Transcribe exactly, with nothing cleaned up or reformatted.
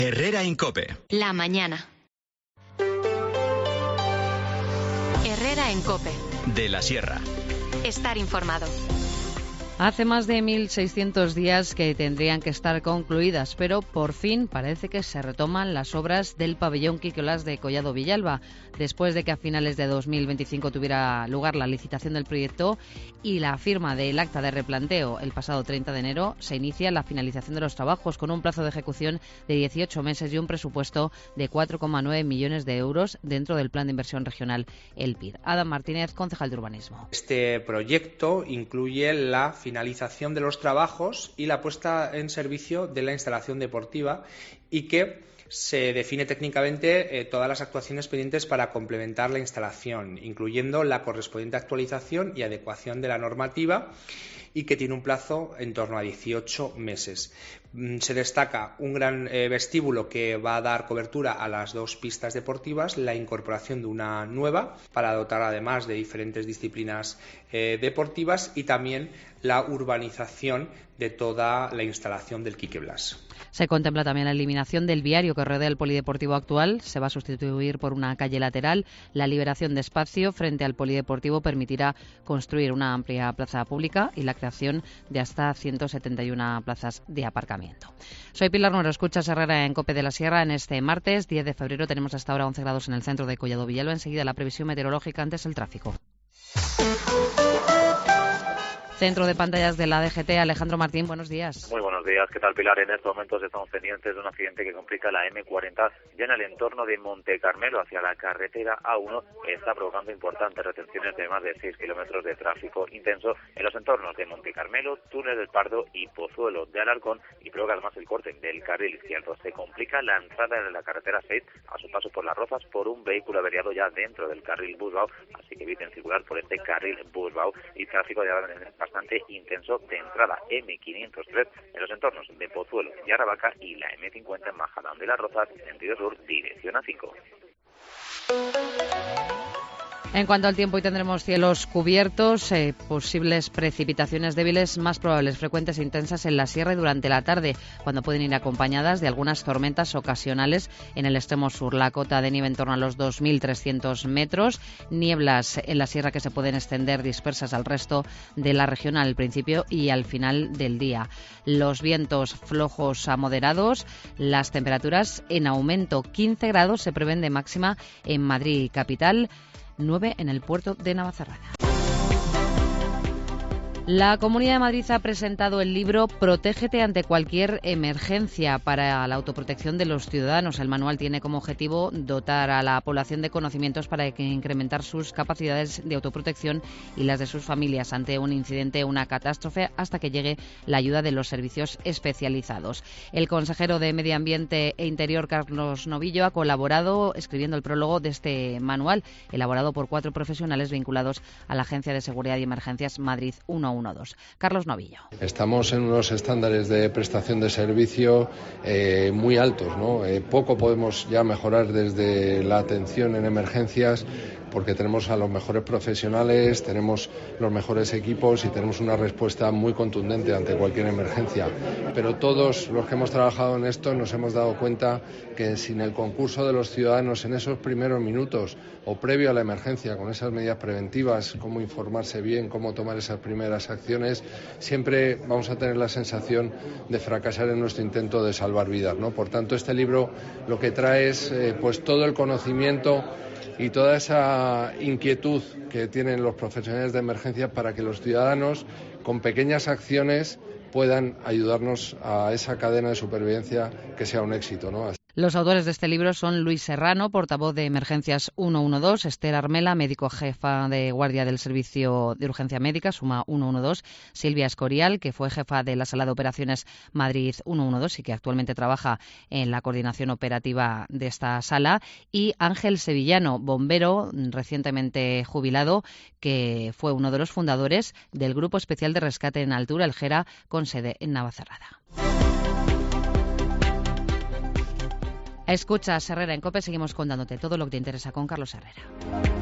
Herrera en COPE. La mañana. Herrera en COPE. De la Sierra. Estar informado. Hace más de mil seiscientos días que tendrían que estar concluidas, pero por fin parece que se retoman las obras del pabellón Quique Olás de Collado Villalba, después de que a finales de dos mil veinticinco tuviera lugar la licitación del proyecto y la firma del acta de replanteo el pasado treinta de enero, se inicia la finalización de los trabajos con un plazo de ejecución de dieciocho meses y un presupuesto de cuatro coma nueve millones de euros dentro del Plan de Inversión Regional, el P I R. Adam Martínez, concejal de Urbanismo. Este proyecto incluye la finalización de los trabajos y la puesta en servicio de la instalación deportiva y que se define técnicamente eh, todas las actuaciones pendientes para complementar la instalación, incluyendo la correspondiente actualización y adecuación de la normativa, y que tiene un plazo en torno a dieciocho meses. Se destaca un gran eh, vestíbulo que va a dar cobertura a las dos pistas deportivas, la incorporación de una nueva para dotar además de diferentes disciplinas eh, deportivas, y también la urbanización de toda la instalación del Quique Olás. Se contempla también la eliminación del viario que rodea el polideportivo actual. Se va a sustituir por una calle lateral. La liberación de espacio frente al polideportivo permitirá construir una amplia plaza pública y la creación de hasta ciento setenta y una plazas de aparcamiento. Soy Pilar Nuero, escuchas Herrera en COPE de la Sierra. En este martes diez de febrero tenemos hasta ahora once grados en el centro de Collado Villalba. Enseguida la previsión meteorológica, antes el tráfico. Centro de pantallas de la D G T, Alejandro Martín, buenos días. Muy buenos días, ¿qué tal, Pilar? En estos momentos estamos pendientes de un accidente que complica la eme cuarenta ya en el entorno de Monte Carmelo hacia la carretera A uno. Está provocando importantes retenciones de más de seis kilómetros de tráfico intenso en los entornos de Monte Carmelo, Túnel del Pardo y Pozuelo de Alarcón, y provoca además el corte del carril izquierdo. Se complica la entrada de la carretera seis a su paso por Las Rozas por un vehículo averiado ya dentro del carril Busbao, así que eviten circular por este carril Busbao, y tráfico ya bastante intenso de entrada eme quinientos tres en los entornos de Pozuelo y Aravaca, y la eme cincuenta en Majadahonda de Las Rozas, sentido sur, dirección A cinco. En cuanto al tiempo, hoy tendremos cielos cubiertos, eh, posibles precipitaciones débiles más probables, frecuentes e intensas en la sierra y durante la tarde, cuando pueden ir acompañadas de algunas tormentas ocasionales en el extremo sur. La cota de nieve en torno a los dos mil trescientos metros, nieblas en la sierra que se pueden extender dispersas al resto de la región al principio y al final del día. Los vientos flojos a moderados, las temperaturas en aumento, quince grados se prevén de máxima en Madrid capital, nueve en el puerto de Navacerrada. La Comunidad de Madrid ha presentado el libro Protégete ante cualquier emergencia para la autoprotección de los ciudadanos. El manual tiene como objetivo dotar a la población de conocimientos para incrementar sus capacidades de autoprotección y las de sus familias ante un incidente o una catástrofe, hasta que llegue la ayuda de los servicios especializados. El consejero de Medio Ambiente e Interior, Carlos Novillo, ha colaborado escribiendo el prólogo de este manual, elaborado por cuatro profesionales vinculados a la Agencia de Seguridad y Emergencias Madrid ciento doce. Carlos Novillo. Estamos en unos estándares de prestación de servicio eh, muy altos, ¿no? Eh, poco podemos ya mejorar desde la atención en emergencias, porque tenemos a los mejores profesionales, tenemos los mejores equipos y tenemos una respuesta muy contundente ante cualquier emergencia. Pero todos los que hemos trabajado en esto nos hemos dado cuenta que sin el concurso de los ciudadanos en esos primeros minutos o previo a la emergencia, con esas medidas preventivas, cómo informarse bien, cómo tomar esas primeras acciones, siempre vamos a tener la sensación de fracasar en nuestro intento de salvar vidas, ¿no? Por tanto, este libro lo que trae es eh, pues todo el conocimiento y toda esa inquietud que tienen los profesionales de emergencia para que los ciudadanos, con pequeñas acciones, puedan ayudarnos a esa cadena de supervivencia que sea un éxito, ¿no? Los autores de este libro son Luis Serrano, portavoz de Emergencias ciento doce, Esther Armela, médico jefa de guardia del Servicio de Urgencia Médica, SUMA ciento doce, Silvia Escorial, que fue jefa de la Sala de Operaciones Madrid ciento doce y que actualmente trabaja en la coordinación operativa de esta sala, y Ángel Sevillano, bombero recientemente jubilado, que fue uno de los fundadores del Grupo Especial de Rescate en Altura, el GERA, con sede en Navacerrada. Escuchas Herrera en COPE, seguimos contándote todo lo que te interesa con Carlos Herrera.